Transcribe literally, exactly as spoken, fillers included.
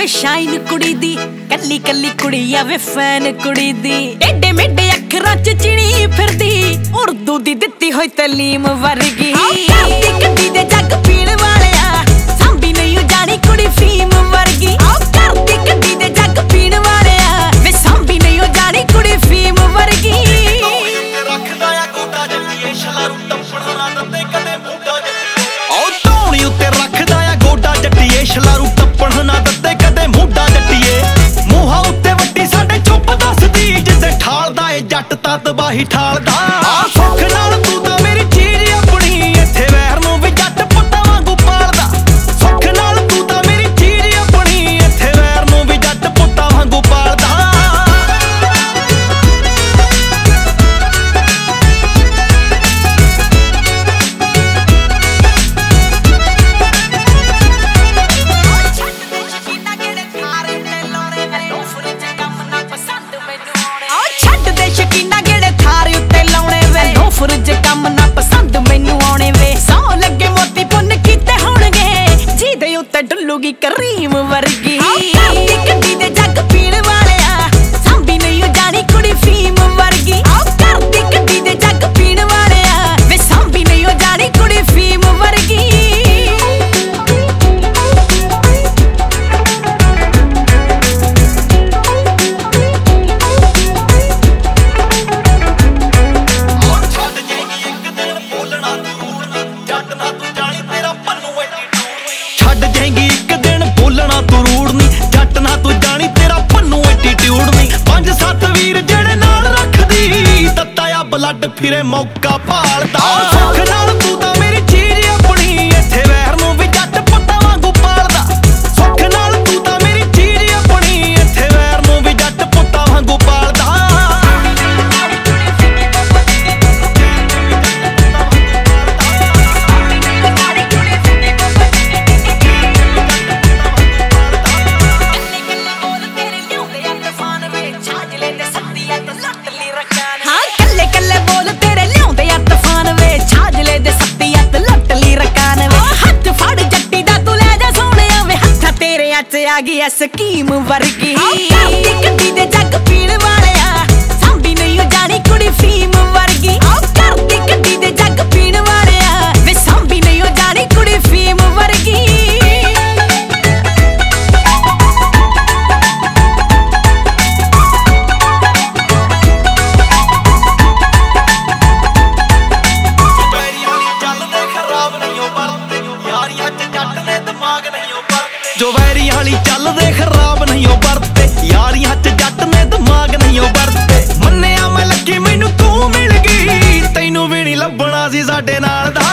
ਵੇ shine ਕੁੜੀ ਦੀ, ਕੱਲੀ ਕੱਲੀ ਕੁੜੀ ਆ ਵੇ ਫੈਨ ਕੁੜੀ ਦੀ। ਏਡੇ ਮੇਡੇ ਅੱਖਰਾਂ ਚ ਚਿਣੀ ਫਿਰਦੀ, ਉਰਦੂ ਦੀ ਦਿੱਤੀ ਹੋਈ ਤਾਲੀਮ ਵਰਗੀ। ਕਰਦੀ ਗੱਡੀ ਦੇ ਜੱਗ ਪੀਣ ਵਾਲਿਆ, ਸਾਂਭੀ ਨਹੀਂ ਜਾਣੀ ਕੁੜੀ ਫੀਮ ਵਰਗੀ। ਕਰਦੀ ਗੱਡੀ ਦੇ ਜੱਗ ਪੀਣ ਵਾਲਿਆ, ਵੇ ਸਾਂਭੀ ਨਹੀਂ ਜਾਣੀ ਕੁੜੀ ਫੀਮ ਵਰਗੀ। ਰੱਖਦਾ ਆ ਗੋਡਾ ਜੱਟੀਏ, ਸ਼ਲਾਰੂ ਟੱਪਣ ਨਾ ਦਿੱਤੇ ਕਦੇ ਮੋਢਾ ਜੱਟੀਏ। ਉਹ ਧੌਣੀ ਉੱਤੇ ਰੱਖਦਾ ਆ ਗੋਡਾ ਜੱਟੀਏ, ਸ਼ਲਾਰੂ ਟੱਪਣ ਨਾ ਦਿੱਤੇ ਕਦੇ ਮੋਢਾ ਜੱਟੀਏ। ਮੂੰਹਾਂ ਉੱਤੇ ਵੱਡੀ ਸਾਡੇ ਚੁੱਪ ਦੱਸਦੀ, ਜਿੱਦੇ ਠਾਲਦਾ ਏ ਜੱਟ ਤਾਂ ਤਬਾਹੀ ਠਾਲਦਾ। ਆ ਸੁੱਖ ਨਾਲ ਤੂੰ ਤਾਂ ਮੇਰੀ ਚੀਜ਼ ਆਪਣੀ, ਇੱਥੇ ਵੈਰ ਨੂੰ ਵੀ ਜੱਟ ਪੁੱਤਾਂ ਵਾਂਗੂ ਪਾਲਦਾ। ਸੁੱਖ ਨਾਲ ਤੂੰ ਤਾਂ ਮੇਰੀ ਚੀਜ਼ ਆਪਣੀ, ਇੱਥੇ ਵੈਰ ਨੂੰ ਵੀ ਜੱਟ ਪੁੱਤਾਂ ਵਾਂਗੂ ਪਾਲਦਾ। ਸ਼ਕੀਨਾ ਗੇੜੇ ਥਾਰੇ ਉੱਤੇ ਲਾਉਣੇ ਵੇ, ਲੋਫਰ ਜੇ ਕੰਮ ਨਾ ਪਸੰਦ ਮੈਨੂੰ ਆਉਣੇ ਵੇ। ਸੌ ਲੱਗੇ ਮੋਤੀ ਪੁੰਨ ਕੀਤੇ ਹੋਣਗੇ, ਜਿਹਦੇ ਉੱਤੇ ਡੁੱਲੂਗੀ ਕਰੀਮ ਵਰਗੀ। ਕਰਦੀ ਗੱਡੀ ਦੇ ਜੱਗ ਪੀਣ ਵਾਲਿਆ, ਸਾਂਭੀ ਨਹੀਂ ਜਾਣੀ ਕੁੜੀ ਫੀਮ ਵਰਗੀ। ਕਰਦੀ ਗੱਡੀ ਦੇ ਜੱਗ ਪੀਣ ਵਾਲਿਆ, ਵੇ ਸਾਂਭੀ ਨਹੀਂ ਜਾਣੀ ਕੁੜੀ ਫੀਮ ਵਰਗੀ। ਛੱਡ ਜਾਏਂਗੀ ਇੱਕ ਦਿਨ ਬੋਲਣਾ ਤੂੰ ਰੂੜ ਨੀ, ਜੱਟ ਨਾ ਤੂੰ ਜਾਣੀ ਤੇਰਾ ਪੰਨੂ ਐਟੀਟਿਊਡ ਨੀ। ਪੰਜ ਸੱਤ ਵੀਰ ਜਿਹੜੇ ਨਾਲ ਰੱਖਦੀ, ਤੱਤਾ ਆ ਬਲੱਡ ਫਿਰੇ ਮੌਕਾ ਭਾਲਦਾ। ਸੁੱਖ ਨਾਲ ਤੂੰ ਤਾਂ ਮੇਰੀ ਚੀਜ਼ ਆਪਣੀ, ਇੱਥੇ ਵੈਰ ਨੂੰ ਵੀ ਜੱਟ ਪੁੱਤਾਂ ਵਾਂਗੂ ਪਾਲਦਾ। ਸੁੱਖ ਨਾਲ ਤੂੰ ਤਾਂ ਮੇਰੀ ਚੀਜ਼ ਆਪਣੀ, ਇੱਥੇ ਵੈਰ ਨੂੰ ਵੀ ਜੱਟ ਪੁੱਤਾਂ ਵਾਂਗੂ ਪਾਲਦਾ। ਹਾਂ ਕੱਲੇ ਕੱਲੇ ਬੋਲ ਤੇਰੇ ਲਿਆਉਂਦੇ ਆ ਤੂਫਾਨ ਵੇ, ਛਾਜਲੇ ਦੇ ਸੱਤੀ ਅੱਤ ਲੱਟ ਲਈ ਰਕਾਨ ਵੇ। ਹੱਥ ਫੜ ਜੱਟੀ ਦਾ ਤੂੰ ਲੈ ਜਾ ਸੋਹਣਿਆ ਵੇ, ਹੱਥਾਂ ਤੇਰੇ ਚ ਆ ਗਈ ਐ ਸਕੀਮ ਵਰਗੀ। ਕਰਦੀ ਗੱਡੀ ਦੇ ਜੱਗ ਪੀਣ ਵਾਲਿਆ, ਸਾਂਭੀ ਨਹੀਂ ਜਾਣੀ ਕੁੜੀ ਫੀਮ ਵਰਗੀ। ਕਰਦੀ ਗੱਡੀ ਦੇ ਜੱਗ ਪੀਣ ਵਾਲਿਆ, ਵੇ ਸਾਂਭੀ ਨਹੀਂ ਜਾਣੀ ਕੁੜੀ ਫੀਮ ਵਰਗੀ। ਜੋ ਵੈਰੀ ਹਾਲੀ ਚੱਲਦੇ ਖਰਾਬ ਨਹੀਂ ਉਹ ਵਰਤੇ, ਯਾਰੀਆਂ ਚ ਜੱਟ ਨੇ ਦਿਮਾਗ ਨਹੀਂ ਉਹ ਵਰਤੇ। ਮੰਨਿਆ ਮੈਂ ਲੱਗੀ ਮੈਨੂੰ ਤੂੰ ਮਿਲ ਗਈ, ਤੈਨੂੰ ਵੀ ਨਹੀਂ ਲੱਭਣਾ ਸੀ ਸਾਡੇ ਨਾਲ ਦਾ।